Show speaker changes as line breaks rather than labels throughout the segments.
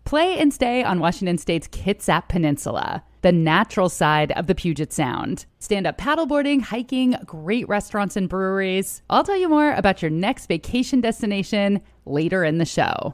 Play and stay on Washington State's Kitsap Peninsula, the natural side of the Puget Sound. Stand-up paddleboarding, hiking, great restaurants and breweries. I'll tell you more about your next vacation destination later in the show.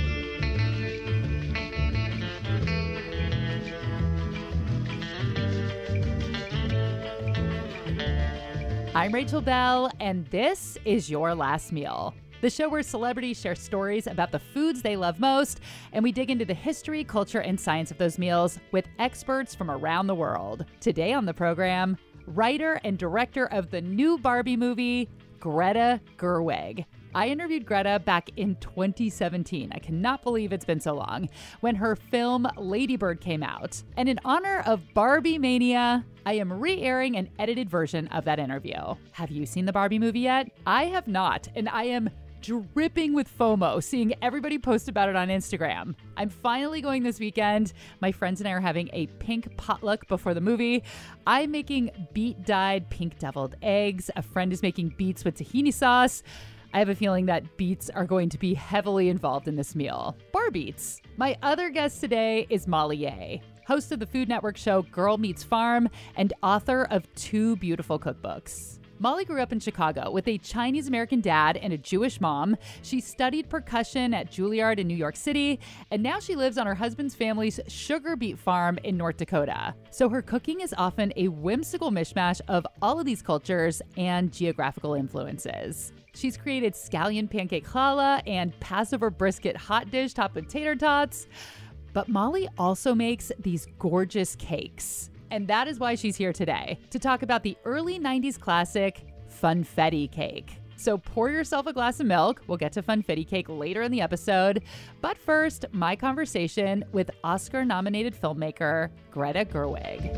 I'm Rachel Bell, and this is Your Last Meal, the show where celebrities share stories about the foods they love most, and we dig into the history, culture, and science of those meals with experts from around the world. Today on the program, writer and director of the new Barbie movie, Greta Gerwig. I interviewed Greta back in 2017. I cannot believe it's been so long, when her film Lady Bird came out. And in honor of Barbie Mania, I am re-airing an edited version of that interview. Have you seen the Barbie movie yet? I have not, and I am dripping with FOMO seeing everybody post about it on Instagram. I'm finally going this weekend. My friends and I are having a pink potluck before the movie. I'm making beet-dyed pink deviled eggs. A friend is making beets with tahini sauce. I have a feeling that beets are going to be heavily involved in this meal. Bar beets. My other guest today is Molly Yeh, host of the Food Network show Girl Meets Farm and author of 2 beautiful cookbooks. Molly grew up in Chicago with a Chinese-American dad and a Jewish mom. She studied percussion at Juilliard in New York City, and now she lives on her husband's family's sugar beet farm in North Dakota. So her cooking is often a whimsical mishmash of all of these cultures and geographical influences. She's created scallion pancake challah and Passover brisket hot dish topped with tater tots. But Molly also makes these gorgeous cakes. And that is why she's here today, to talk about the early 90s classic, funfetti cake. So pour yourself a glass of milk. We'll get to funfetti cake later in the episode. But first, my conversation with Oscar-nominated filmmaker Greta Gerwig.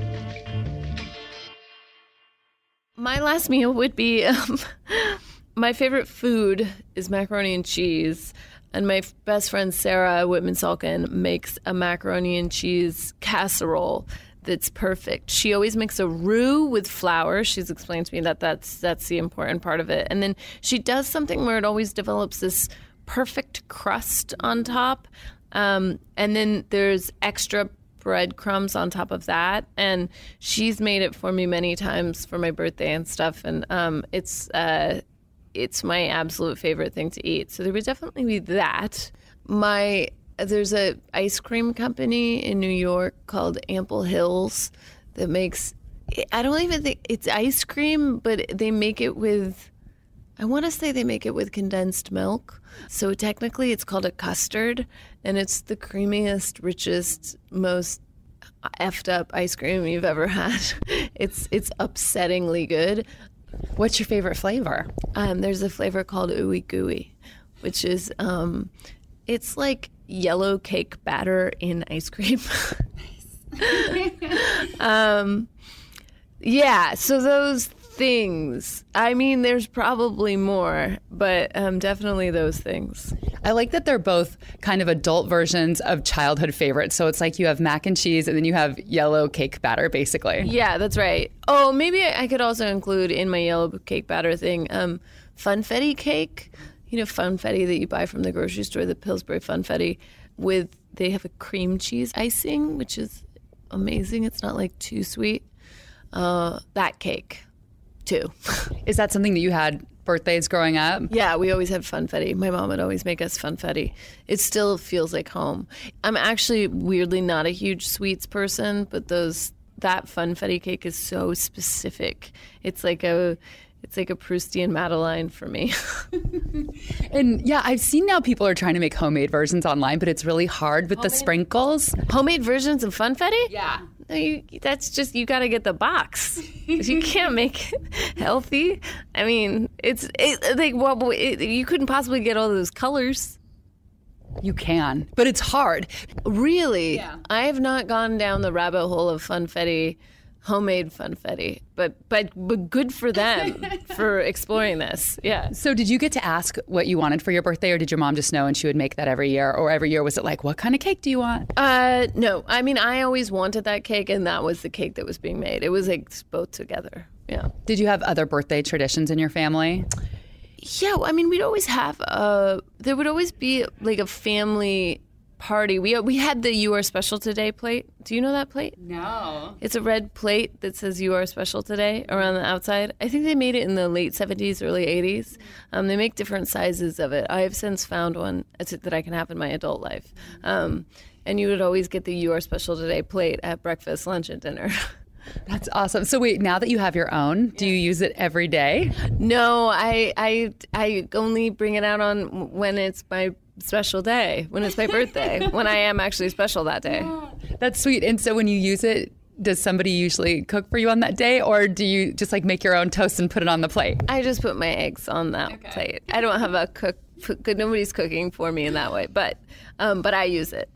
My last meal would be, my favorite food is macaroni and cheese. And my best friend Sarah Whitman-Salkin makes a macaroni and cheese casserole that's perfect. She always makes a roux with flour. She's explained to me that that's the important part of it. And then she does something where it always develops this perfect crust on top. And then there's extra breadcrumbs on top of that. And she's made it for me many times for my birthday and stuff. And it's my absolute favorite thing to eat. So there would definitely be that. There's a ice cream company in New York called Ample Hills that makes, I don't even think it's ice cream, but they make it with, I want to say they make it with condensed milk. So technically it's called a custard, and it's the creamiest, richest, most effed up ice cream you've ever had. It's upsettingly good.
What's your favorite flavor?
There's a flavor called ooey gooey, which is, it's like yellow cake batter in ice cream. Yeah, so those things. I mean, there's probably more, but definitely those things.
I like that they're both kind of adult versions of childhood favorites. So it's like you have mac and cheese and then you have yellow cake batter, basically.
Yeah, that's right. Oh, maybe I could also include in my yellow cake batter thing, funfetti cake. You know, funfetti that you buy from the grocery store, the Pillsbury funfetti, they have a cream cheese icing, which is amazing. It's not like too sweet. That cake, too.
Is that something that you had birthdays growing up?
Yeah, we always had funfetti. My mom would always make us funfetti. It still feels like home. I'm actually weirdly not a huge sweets person, but that funfetti cake is so specific. It's like a Proustian Madeleine for me.
And yeah, I've seen now people are trying to make homemade versions online, but it's really hard with the sprinkles.
Homemade versions of funfetti?
Yeah.
That's just, you got to get the box. You can't make it healthy. I mean, you couldn't possibly get all those colors.
You can, but it's hard.
Really?
Yeah.
I have not gone down the rabbit hole of funfetti, homemade funfetti, but good for them for exploring this. Yeah.
So did you get to ask what you wanted for your birthday, or did your mom just know and she would make that every year? Or every year was it like, what kind of cake do you want?
No. I mean, I always wanted that cake, and that was the cake that was being made. It was like both together. Yeah.
Did you have other birthday traditions in your family?
Yeah, I mean, we'd always have there would always be like a family party. We had the You Are Special Today plate. Do you know that plate?
No.
It's a red plate that says You Are Special Today around the outside. I think they made it in the late 70s, early 80s. They make different sizes of it. I have since found one that I can have in my adult life. And you would always get the You Are Special Today plate at breakfast, lunch, and dinner.
That's awesome. So wait, now that you have your own, do you use it every day?
No, I only bring it out on when it's my special day, when it's my birthday, when I am actually special that day.
That's sweet. And so when you use it, does somebody usually cook for you on that day, or do you just like make your own toast and put it on the plate?
I just put my eggs on that plate. I don't have a cook. Nobody's cooking for me in that way, but I use it.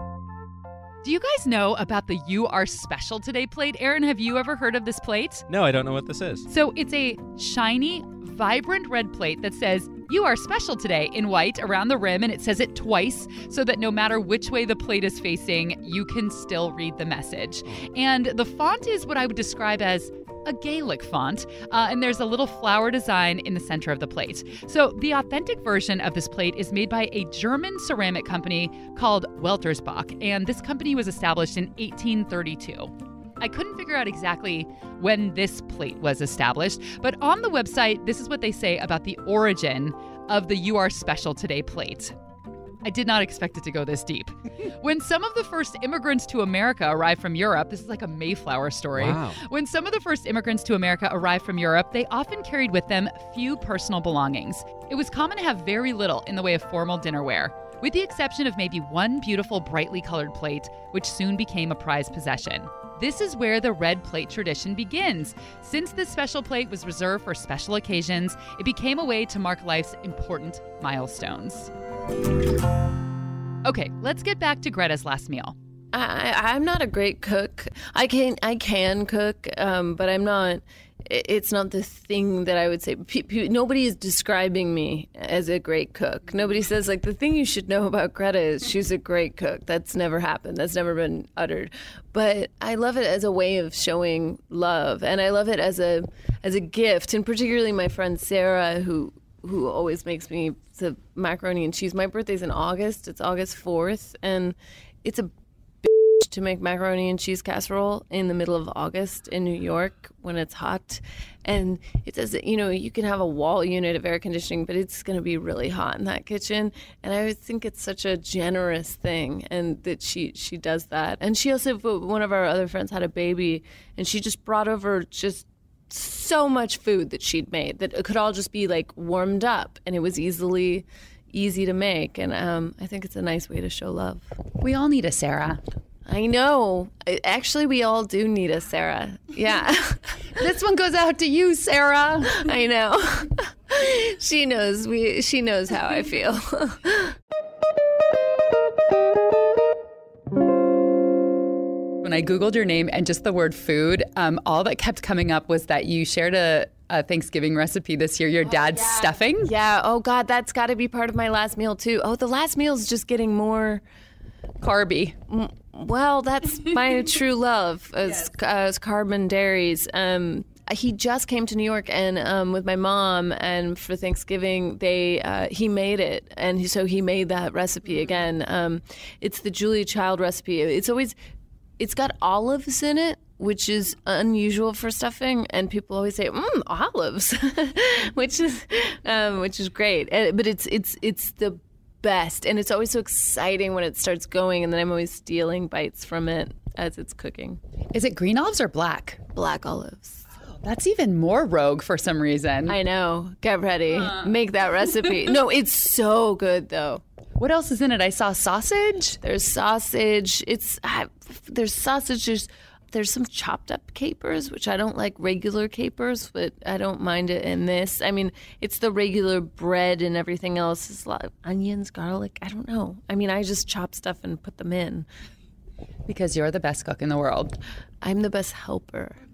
Do you guys know about the You Are Special Today plate? Aaron, have you ever heard of this plate?
No, I don't know what this is.
So it's a shiny, vibrant red plate that says, "You are special today" in white around the rim, and it says it twice so that no matter which way the plate is facing, you can still read the message. And the font is what I would describe as a Gaelic font, and there's a little flower design in the center of the plate. So the authentic version of this plate is made by a German ceramic company called Weltersbach, and this company was established in 1832. I couldn't figure out exactly when this plate was established, but on the website, this is what they say about the origin of the You Are Special Today plate. I did not expect it to go this deep. When some of the first immigrants to America arrived from Europe, this is like a Mayflower story.
Wow.
When some of the first immigrants to America arrived from Europe, they often carried with them few personal belongings. It was common to have very little in the way of formal dinnerware, with the exception of maybe one beautiful, brightly colored plate, which soon became a prized possession. This is where the red plate tradition begins. Since this special plate was reserved for special occasions, it became a way to mark life's important milestones. Okay, let's get back to Greta's last meal.
I'm not a great cook. I can cook, but I'm not. It's not the thing that I would say. Nobody is describing me as a great cook. Nobody says, like, the thing you should know about Greta is she's a great cook. That's never happened. That's never been uttered. But I love it as a way of showing love, and I love it as a gift. And particularly my friend Sarah, who always makes me the macaroni and cheese. My birthday's in August. It's August 4th, and it's a to make macaroni and cheese casserole in the middle of August in New York when it's hot. And it says that, you can have a wall unit of air conditioning, but it's going to be really hot in that kitchen. And I think it's such a generous thing, and that she does that. And she also, one of our other friends had a baby, and she just brought over just so much food that she'd made that it could all just be like warmed up, and it was easy to make. And I think it's a nice way to show love.
We all need a Sarah.
I know. Actually, we all do need a Sarah. Yeah.
This one goes out to you, Sarah.
I know. She knows. She knows how I feel.
When I Googled your name and just the word food, all that kept coming up was that you shared a Thanksgiving recipe this year, your dad's stuffing.
Yeah. Oh, God, that's got to be part of my last meal, too. Oh, the last meal is just getting more
carby.
Well, that's my true love, as carb and dairies. He just came to New York and with my mom, and for Thanksgiving he made it, and so he made that recipe again. It's the Julia Child recipe. It's got olives in it, which is unusual for stuffing, and people always say olives, which is great. But it's the best, and it's always so exciting when it starts going, and then I'm always stealing bites from it as it's cooking.
Is it green olives or black?
Black olives.
That's even more rogue for some reason.
I know. Get ready. Make that recipe. No, it's so good, though.
What else is in it? I saw sausage.
There's sausage. There's sausage. There's some chopped up capers, which I don't like regular capers, but I don't mind it in this. I mean, it's the regular bread and everything else. It's a lot of onions, garlic. I don't know. I mean, I just chop stuff and put them in.
Because you're the best cook in the world.
I'm the best helper.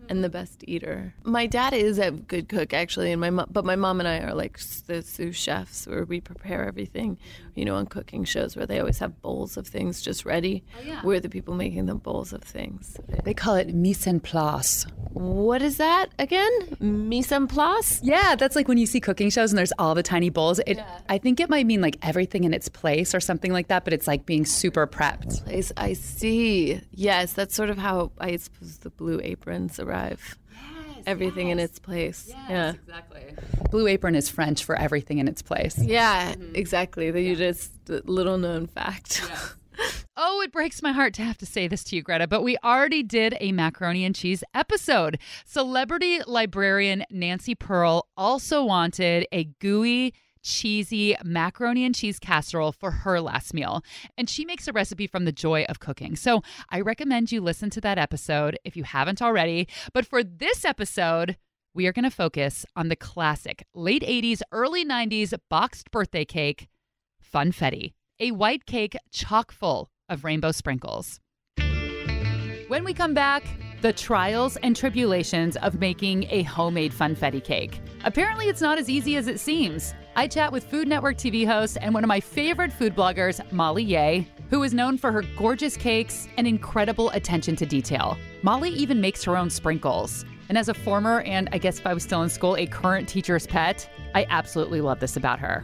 and the best eater. My dad is a good cook, actually, and but my mom and I are like the sous chefs, where we prepare everything, on cooking shows where they always have bowls of things just ready. Oh, yeah. We're the people making the bowls of things.
They call it mise en place.
What is that again? Mise en place?
Yeah, that's like when you see cooking shows and there's all the tiny bowls. I think it might mean like everything in its place or something like that, but it's like being super prepped.
I see. Yes, that's sort of how I suppose the Blue Aprons arrive. Everything in its place.
Yes, exactly. Blue Apron is French for everything in its place.
Yeah, exactly. You just little known fact.
Yeah. Oh, it breaks my heart to have to say this to you, Greta, but we already did a macaroni and cheese episode. Celebrity librarian Nancy Pearl also wanted a gooey, cheesy macaroni and cheese casserole for her last meal. And she makes a recipe from the joy of cooking. So I recommend you listen to that episode if you haven't already. But for this episode, we are going to focus on the classic late 80s, early 90s boxed birthday cake, Funfetti, a white cake chock full of rainbow sprinkles. When we come back, the trials and tribulations of making a homemade Funfetti cake. Apparently, it's not as easy as it seems. I chat with Food Network TV host and one of my favorite food bloggers, Molly Yeh, who is known for her gorgeous cakes and incredible attention to detail. Molly even makes her own sprinkles. And as a former, and I guess if I was still in school, a current teacher's pet, I absolutely love this about her.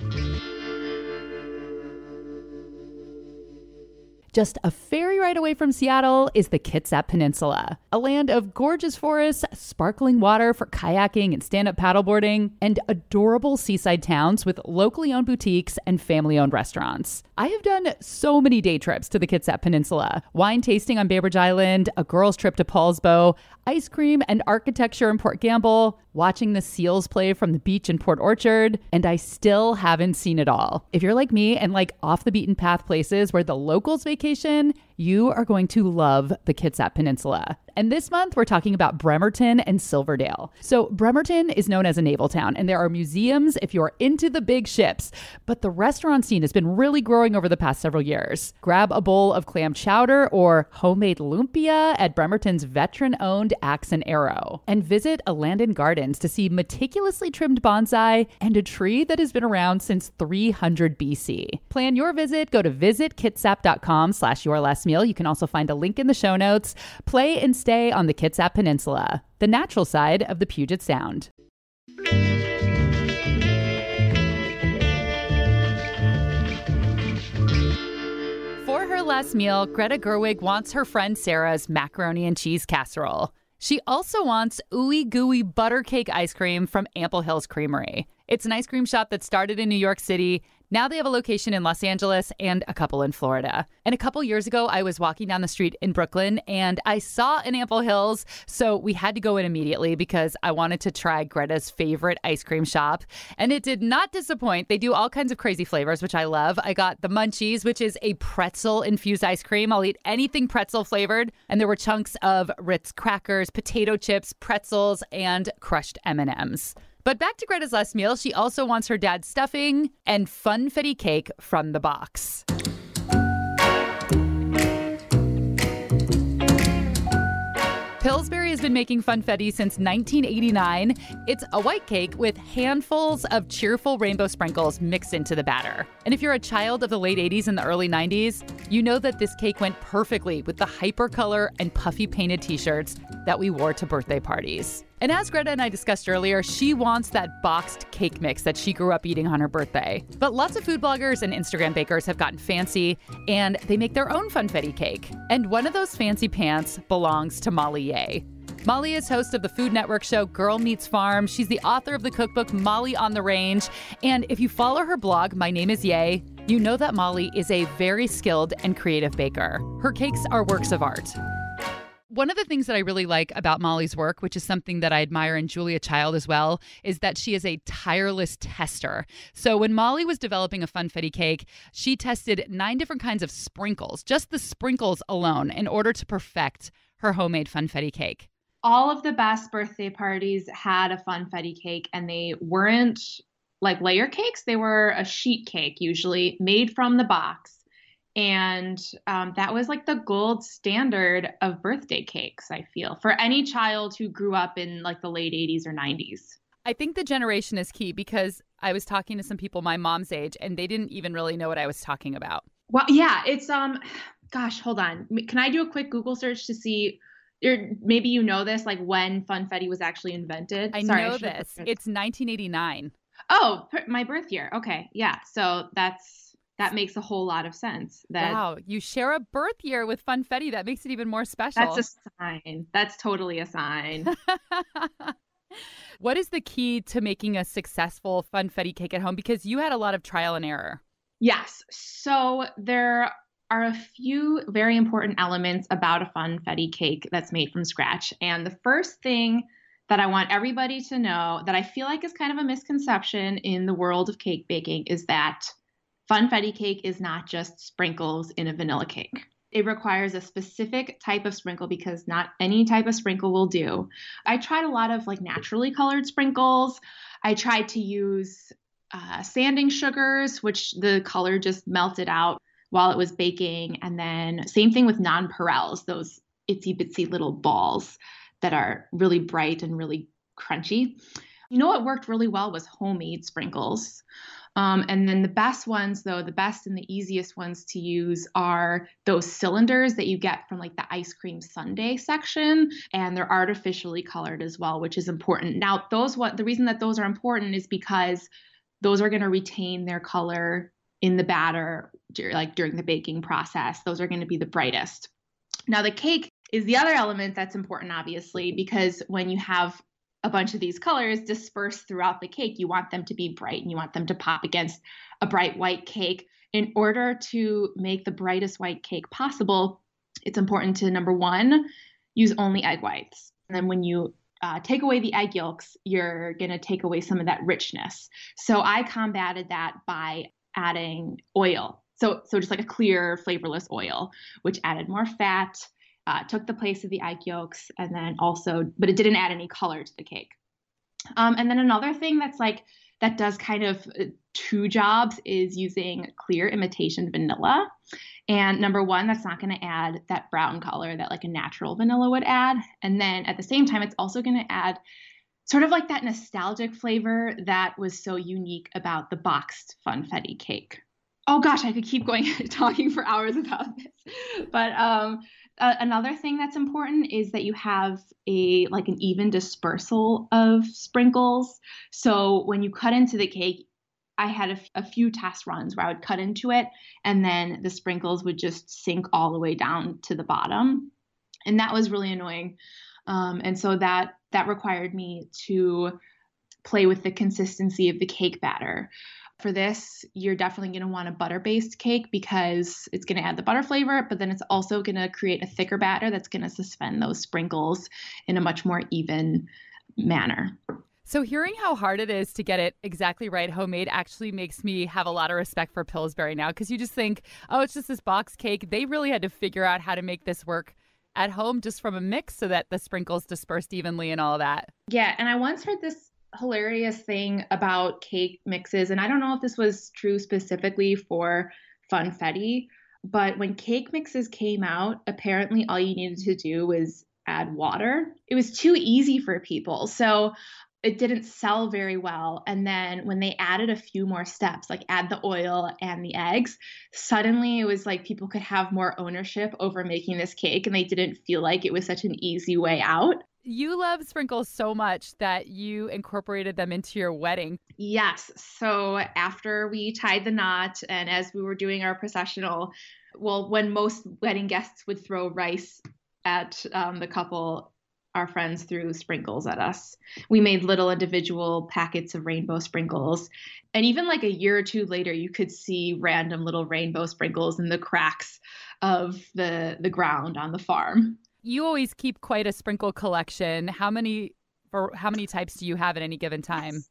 Just a ferry ride away from Seattle is the Kitsap Peninsula, a land of gorgeous forests, sparkling water for kayaking and stand-up paddleboarding, and adorable seaside towns with locally owned boutiques and family-owned restaurants. I have done so many day trips to the Kitsap Peninsula, wine tasting on Bainbridge Island, a girls' trip to Paulsbo, ice cream and architecture in Port Gamble, watching the seals play from the beach in Port Orchard, and I still haven't seen it all. If you're like me and like off the beaten path places where the locals vacation, you are going to love the Kitsap Peninsula. And this month, we're talking about Bremerton and Silverdale. So Bremerton is known as a naval town, and there are museums if you're into the big ships. But the restaurant scene has been really growing over the past several years. Grab a bowl of clam chowder or homemade lumpia at Bremerton's veteran-owned Axe and Arrow. And visit a Landon Gardens to see meticulously trimmed bonsai and a tree that has been around since 300 BC. Plan your visit. Go to visitkitsap.com/yourlastmeal. You can also find a link in the show notes. Play and stay on the Kitsap Peninsula, the natural side of the Puget Sound. For her last meal, Greta Gerwig wants her friend Sarah's macaroni and cheese casserole. She also wants ooey gooey butter cake ice cream from Ample Hills Creamery. It's an ice cream shop that started in New York City. Now they have a location in Los Angeles and a couple in Florida. And a couple years ago, I was walking down the street in Brooklyn and I saw an Ample Hills. So we had to go in immediately because I wanted to try Greta's favorite ice cream shop. And it did not disappoint. They do all kinds of crazy flavors, which I love. I got the Munchies, which is a pretzel-infused ice cream. I'll eat anything pretzel flavored. And there were chunks of Ritz crackers, potato chips, pretzels, and crushed M&Ms. But back to Greta's last meal, she also wants her dad's stuffing and Funfetti cake from the box. Pillsbury has been making Funfetti since 1989. It's a white cake with handfuls of cheerful rainbow sprinkles mixed into the batter. And if you're a child of the late 80s and the early 90s, you know that this cake went perfectly with the hypercolor and puffy painted t-shirts that we wore to birthday parties. And as Greta and I discussed earlier, she wants that boxed cake mix that she grew up eating on her birthday. But lots of food bloggers and Instagram bakers have gotten fancy, and they make their own Funfetti cake. And one of those fancy pants belongs to Molly Yeh. Molly is host of the Food Network show Girl Meets Farm. She's the author of the cookbook Molly on the Range. And if you follow her blog, My Name is Yeh, you know that Molly is a very skilled and creative baker. Her cakes are works of art. One of the things that I really like about Molly's work, which is something that I admire in Julia Child as well, is that she is a tireless tester. So when Molly was developing a Funfetti cake, she tested 9 different kinds of sprinkles, just the sprinkles alone, in order to perfect her homemade Funfetti cake.
All of the best birthday parties had a Funfetti cake, and they weren't like layer cakes. They were a sheet cake, usually made from the box. And that was like the gold standard of birthday cakes, I feel, for any child who grew up in like the late 80s or 90s.
I think the generation is key because I was talking to some people my mom's age and they didn't even really know what I was talking about.
Well, yeah, it's gosh, hold on. Can I do a quick Google search to see, or maybe you know this, like when funfetti was actually invented?
I know this. It's 1989.
Oh, my birth year. Okay, yeah. So that makes a whole lot of sense.
Wow, you share a birth year with funfetti. That makes it even more special.
That's a sign. That's totally a sign.
What is the key to making a successful funfetti cake at home? Because you had a lot of trial and error.
Yes. So there are a few very important elements about a funfetti cake that's made from scratch. And the first thing that I want everybody to know that I feel like is kind of a misconception in the world of cake baking is that funfetti cake is not just sprinkles in a vanilla cake. It requires a specific type of sprinkle because not any type of sprinkle will do. I tried a lot of like naturally colored sprinkles. I tried to use sanding sugars, which the color just melted out while it was baking. And then same thing with nonpareils, those itsy bitsy little balls that are really bright and really crunchy. You know what worked really well was homemade sprinkles. And then the best ones, though, the best and the easiest ones to use are those cylinders that you get from like the ice cream sundae section, and they're artificially colored as well, which is important. Now, the reason that those are important is because those are going to retain their color in the batter, like during the baking process. Those are going to be the brightest. Now, the cake is the other element that's important, obviously, because when you have a bunch of these colors dispersed throughout the cake, you want them to be bright and you want them to pop against a bright white cake. In order to make the brightest white cake possible, it's important to, number one, use only egg whites. And then when you take away the egg yolks, you're going to take away some of that richness. So I combated that by adding oil. So just like a clear, flavorless oil, which added more fat, took the place of the egg yolks, and then also, but it didn't add any color to the cake. And then another thing that does kind of two jobs is using clear imitation vanilla. And number one, that's not going to add that brown color that like a natural vanilla would add. And then at the same time, it's also going to add sort of like that nostalgic flavor that was so unique about the boxed funfetti cake. Oh gosh, I could keep going talking for hours about this. But another thing that's important is that you have an even dispersal of sprinkles. So when you cut into the cake, I had a few test runs where I would cut into it and then the sprinkles would just sink all the way down to the bottom. And that was really annoying. And so that required me to play with the consistency of the cake batter. For this, you're definitely going to want a butter-based cake because it's going to add the butter flavor, but then it's also going to create a thicker batter that's going to suspend those sprinkles in a much more even manner.
So hearing how hard it is to get it exactly right homemade actually makes me have a lot of respect for Pillsbury now, because you just think, oh, it's just this box cake. They really had to figure out how to make this work at home just from a mix so that the sprinkles dispersed evenly and all that.
Yeah, and I once heard this hilarious thing about cake mixes, and I don't know if this was true specifically for funfetti, but when cake mixes came out, apparently all you needed to do was add water. It was too easy for people, so it didn't sell very well. And then when they added a few more steps, like add the oil and the eggs, suddenly it was like people could have more ownership over making this cake, and they didn't feel like it was such an easy way out.
You love sprinkles so much that you incorporated them into your wedding.
Yes. So after we tied the knot and as we were doing our processional, well, when most wedding guests would throw rice at the couple, our friends threw sprinkles at us. We made little individual packets of rainbow sprinkles. And even like a year or two later, you could see random little rainbow sprinkles in the cracks of the ground on the farm.
You always keep quite a sprinkle collection. How many types do you have at any given time?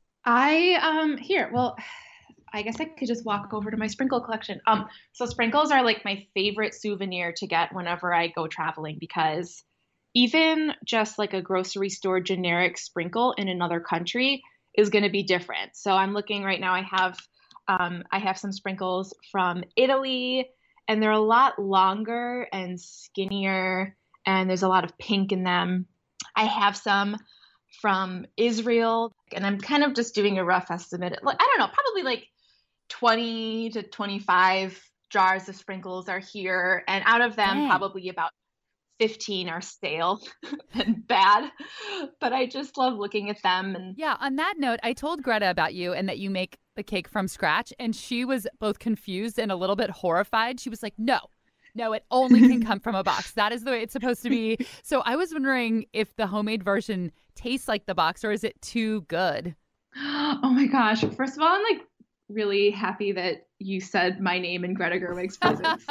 I guess I could just walk over to my sprinkle collection. So sprinkles are like my favorite souvenir to get whenever I go traveling, because even just like a grocery store generic sprinkle in another country is going to be different. So I'm looking right now. I have some sprinkles from Italy and they're a lot longer and skinnier, and there's a lot of pink in them. I have some from Israel, and I'm kind of just doing a rough estimate. Like, I don't know, probably like 20 to 25 jars of sprinkles are here, and out of them, probably about 15 are stale and bad, but I just love looking at them. And
yeah, on that note, I told Greta about you and that you make the cake from scratch, and she was both confused and a little bit horrified. She was like, no, it only can come from a box. That is the way it's supposed to be. So I was wondering if the homemade version tastes like the box, or is it too good?
Oh my gosh. First of all, I'm like really happy that you said my name in Greta Gerwig's presence.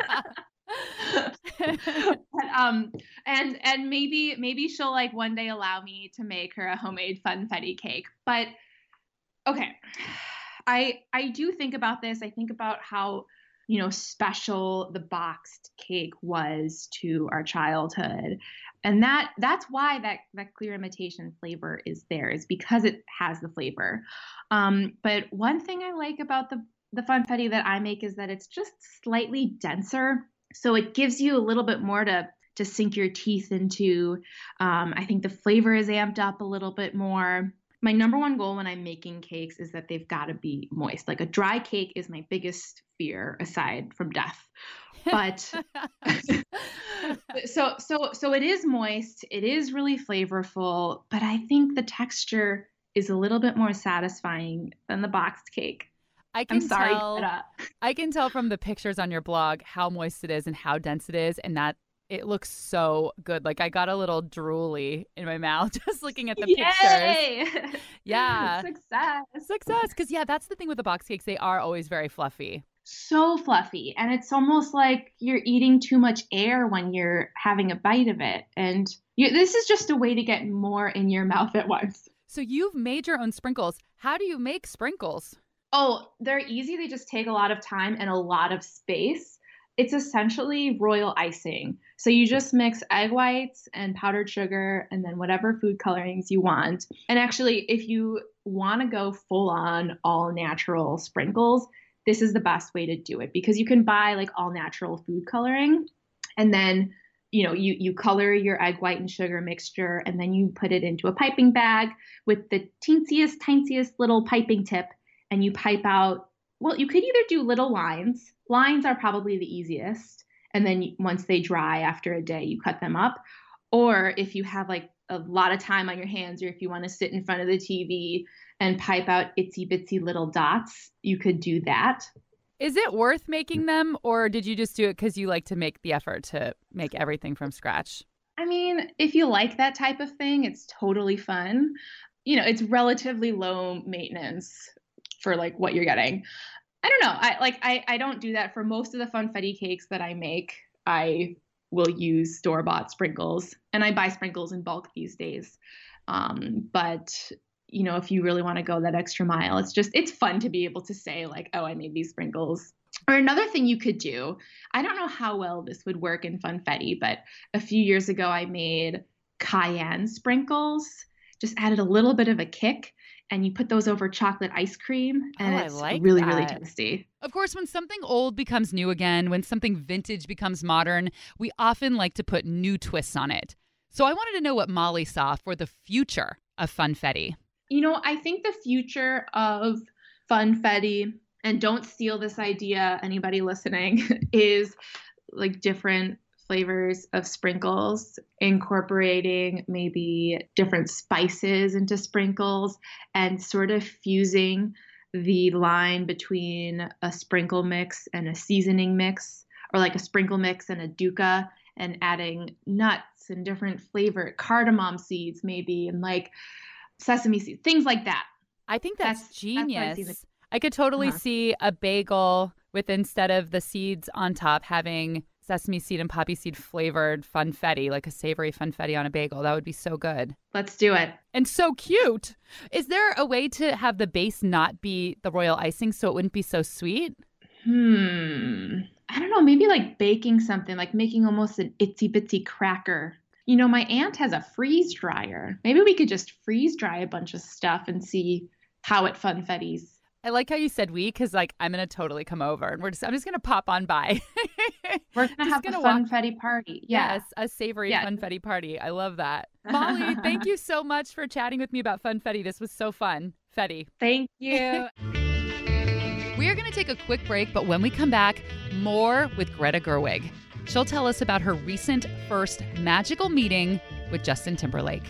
and maybe she'll like one day allow me to make her a homemade funfetti cake. But okay, I do think about this. I think about how, you know, special the boxed cake was to our childhood, and that's why that clear imitation flavor is there, is because it has the flavor. But one thing I like about the funfetti that I make is that it's just slightly denser. So it gives you a little bit more to sink your teeth into. I think the flavor is amped up a little bit more. My number one goal when I'm making cakes is that they've got to be moist. Like a dry cake is my biggest fear aside from death. But so it is moist. It is really flavorful, but I think the texture is a little bit more satisfying than the boxed cake. I can
tell from the pictures on your blog how moist it is and how dense it is, and that it looks so good. Like I got a little drooly in my mouth just looking at the pictures. Yeah. Success. Because yeah, that's the thing with the box cakes. They are always very fluffy.
So fluffy. And it's almost like you're eating too much air when you're having a bite of it. And this is just a way to get more in your mouth at once.
So you've made your own sprinkles. How do you make sprinkles?
Oh, they're easy. They just take a lot of time and a lot of space. It's essentially royal icing. So you just mix egg whites and powdered sugar and then whatever food colorings you want. And actually, if you want to go full on all natural sprinkles, this is the best way to do it, because you can buy like all natural food coloring, and then you color your egg white and sugar mixture, and then you put it into a piping bag with the tiniest little piping tip. And you pipe out, well, you could either do little lines. Lines are probably the easiest. And then once they dry after a day, you cut them up. Or if you have like a lot of time on your hands, or if you want to sit in front of the TV and pipe out itsy bitsy little dots, you could do that.
Is it worth making them, or did you just do it because you like to make the effort to make everything from scratch?
I mean, if you like that type of thing, it's totally fun. It's relatively low maintenance for like what you're getting. I don't know. I don't do that for most of the funfetti cakes that I make. I will use store-bought sprinkles, and I buy sprinkles in bulk these days. But if you really want to go that extra mile, it's fun to be able to say like, oh, I made these sprinkles. Or another thing you could do, I don't know how well this would work in funfetti, but a few years ago I made cayenne sprinkles, just added a little bit of a kick. And you put those over chocolate ice cream, and it's really tasty.
Of course, when something old becomes new again, when something vintage becomes modern, we often like to put new twists on it. So I wanted to know what Molly saw for the future of funfetti.
I think the future of funfetti, and don't steal this idea, anybody listening, is like different flavors of sprinkles, incorporating maybe different spices into sprinkles, and sort of fusing the line between a sprinkle mix and a seasoning mix, or like a sprinkle mix and a dukkha, and adding nuts and different flavor, cardamom seeds maybe, and like sesame seeds, things like that.
I think that's genius. I could totally see a bagel with, instead of the seeds on top, having sesame seed and poppy seed flavored funfetti, like a savory funfetti on a bagel. That would be so good.
Let's do it.
And so cute. Is there a way to have the base not be the royal icing so it wouldn't be so sweet?
I don't know. Maybe like baking something, like making almost an itsy bitsy cracker. My aunt has a freeze dryer. Maybe we could just freeze dry a bunch of stuff and see how it funfettis.
I like how you said we, because like I'm gonna totally come over and I'm just gonna pop on by.
We're gonna have a funfetti party.
Yes, a savory funfetti party. I love that. Molly, thank you so much for chatting with me about funfetti. This was so fun. Fetty.
Thank you.
We are gonna take a quick break, but when we come back, more with Greta Gerwig. She'll tell us about her recent first magical meeting with Justin Timberlake.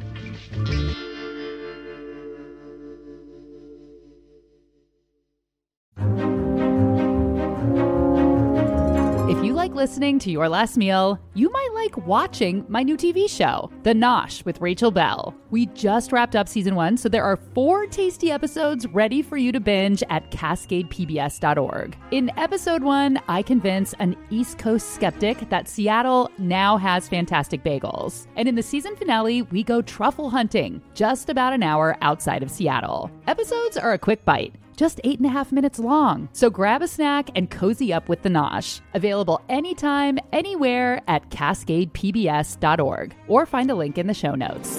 If you like listening to Your Last Meal, you might like watching my new TV show, The Nosh with Rachel Bell. We just wrapped up season 1, so there are 4 tasty episodes ready for you to binge at CascadePBS.org. In episode 1, I convince an East Coast skeptic that Seattle now has fantastic bagels. And in the season finale, we go truffle hunting, just about an hour outside of Seattle. Episodes are a quick bite, just 8.5 minutes long. So grab a snack and cozy up with The Nosh. Available anytime, anywhere at CascadePBS.org, or find a link in the show notes.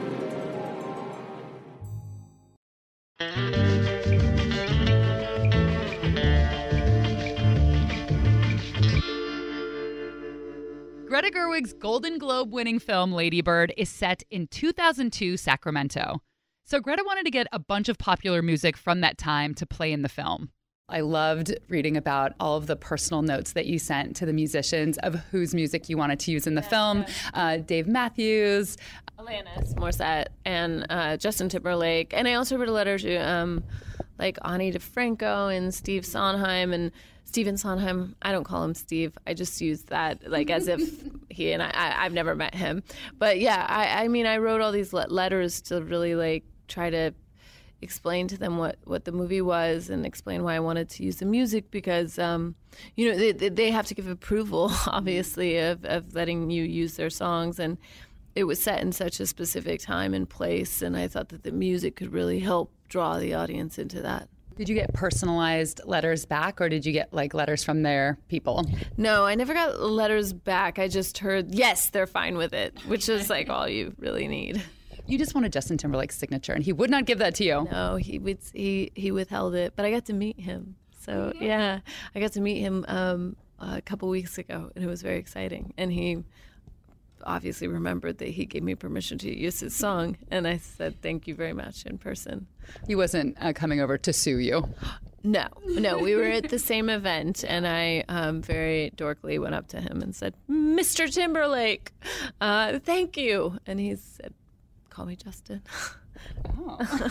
Greta Gerwig's Golden Globe winning film Lady Bird is set in 2002 Sacramento. So Greta wanted to get a bunch of popular music from that time to play in the film.
I loved reading about all of the personal notes that you sent to the musicians of whose music you wanted to use in the film. Dave Matthews,
Alanis Morissette, and Justin Timberlake. And I also wrote a letter to like Ani DeFranco and Steve Sondheim. And Stephen Sondheim, I don't call him Steve. I just use that like as if he and I've never met him. But yeah, I mean, I wrote all these letters to really like try to explain to them what the movie was and explain why I wanted to use the music because, you know, they have to give approval, obviously, of letting you use their songs. And it was set in such a specific time and place. And I thought that the music could really help draw the audience into that.
Did you get personalized letters back or did you get like letters from their people?
No, I never got letters back. I just heard, yes, they're fine with it, which is like all you really need.
You just wanted Justin Timberlake's signature, and he would not give that to you.
No, he withheld it, but I got to meet him. So yeah, I got to meet him a couple weeks ago, and it was very exciting. And he obviously remembered that he gave me permission to use his song, and I said thank you very much in person.
He wasn't coming over to sue you.
No, we were at the same event, and I very dorkily went up to him and said, "Mr. Timberlake, thank you," and he said, "Call me Justin."
Oh.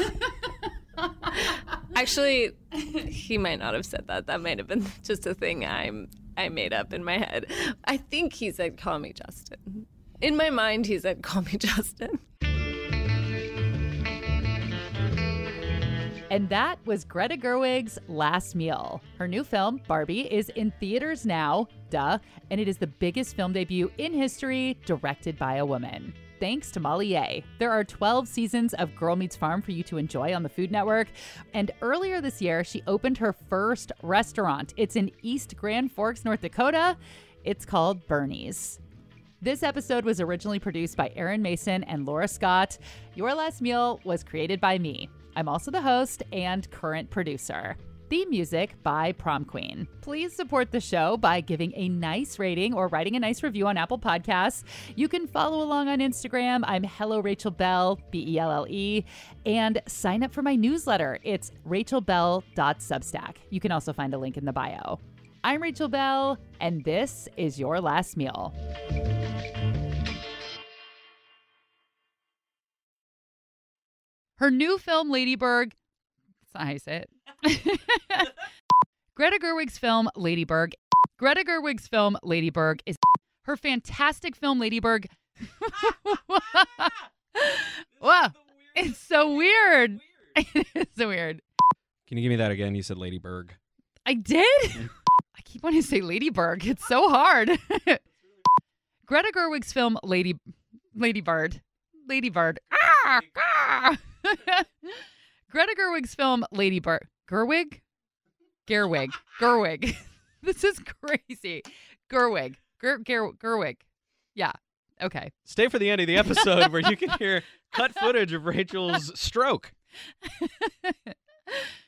Actually, he might not have said that. That might have been just a thing I made up in my head. I think he said, "Call me Justin." In my mind, he said, "Call me Justin."
And that was Greta Gerwig's Last Meal. Her new film, Barbie, is in theaters now, and it is the biggest film debut in history directed by a woman. Thanks to Molly Yeh. There are 12 seasons of Girl Meets Farm for you to enjoy on the Food Network. And earlier this year, she opened her first restaurant. It's in East Grand Forks, North Dakota. It's called Bernie's. This episode was originally produced by Aaron Mason and Laura Scott. Your Last Meal was created by me. I'm also the host and current producer. Theme music by Prom Queen. Please support the show by giving a nice rating or writing a nice review on Apple Podcasts. You can follow along on Instagram. I'm Hello Rachel Bell, Belle, and sign up for my newsletter. It's rachelbell.substack. You can also find a link in the bio. I'm Rachel Bell, and this is Your Last Meal. Her new film, Lady Bird. That's not how you say it. Greta Gerwig's film, Lady Bird. Greta Gerwig's film, Lady Bird, is her fantastic film, Lady Bird. Wow. It's so weird. It's so weird.
Can you give me that again? You said Lady Bird.
I did? I keep wanting to say Lady Bird. It's so hard. Greta Gerwig's film, Lady Bird. Lady Bird. Greta Gerwig's film, Lady Bird. Gerwig? Gerwig. This is crazy. Gerwig. Gerwig. Yeah. Okay.
Stay for the end of the episode where you can hear cut footage of Rachel's stroke.